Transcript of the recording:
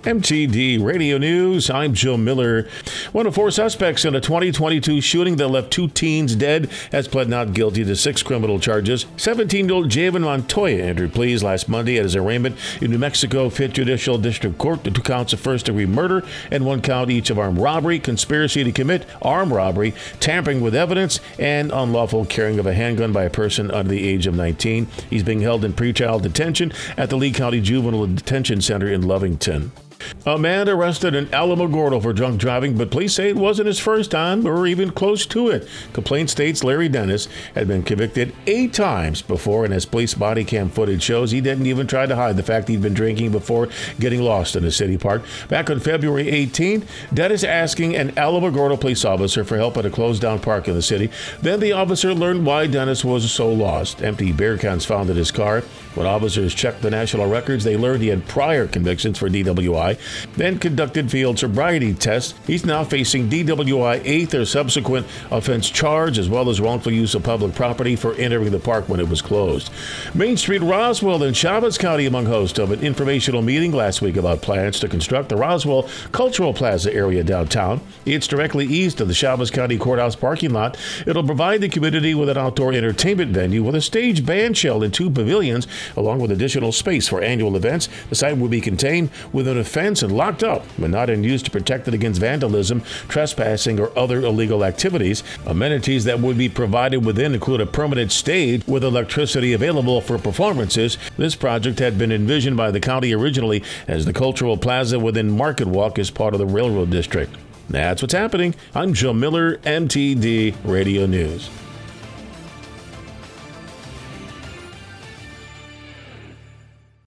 MTD Radio News, I'm Joe Miller. One of four suspects in a 2022 shooting that left two teens dead has pled not guilty to 6 criminal charges. 17-year-old Javen Montoya entered pleas last Monday at his arraignment in New Mexico Fifth Judicial District Court to 2 counts of first-degree murder and 1 count each of armed robbery, conspiracy to commit armed robbery, tampering with evidence, and unlawful carrying of a handgun by a person under the age of 19. He's being held in pretrial detention at the Lee County Juvenile Detention Center in Lovington. A man arrested in Alamogordo for drunk driving, but police say it wasn't his first time or even close to it. Complaint states Larry Dennis had been convicted 8 times before, and as police body cam footage shows, he didn't even try to hide the fact he'd been drinking before getting lost in a city park. Back on February 18th, Dennis asking an Alamogordo police officer for help at a closed-down park in the city. Then the officer learned why Dennis was so lost. Empty beer cans found in his car. When officers checked the national records, they learned he had prior convictions for DWI, then conducted field sobriety tests. He's now facing DWI 8th or subsequent offense charge, as well as wrongful use of public property for entering the park when it was closed. Main Street Roswell in Chavez County among hosts of an informational meeting last week about plans to construct the Roswell Cultural Plaza area downtown. It's directly east of the Chavez County Courthouse parking lot. It'll provide the community with an outdoor entertainment venue with a stage band shell and 2 pavilions, along with additional space for annual events. The site will be contained within a fence and locked up, but not in use to protect it against vandalism, trespassing, or other illegal activities. Amenities that would be provided within include a permanent stage with electricity available for performances. This project had been envisioned by the county originally as the Cultural Plaza within Market Walk as part of the Railroad District. That's what's happening. I'm Joe Miller, MTD Radio News.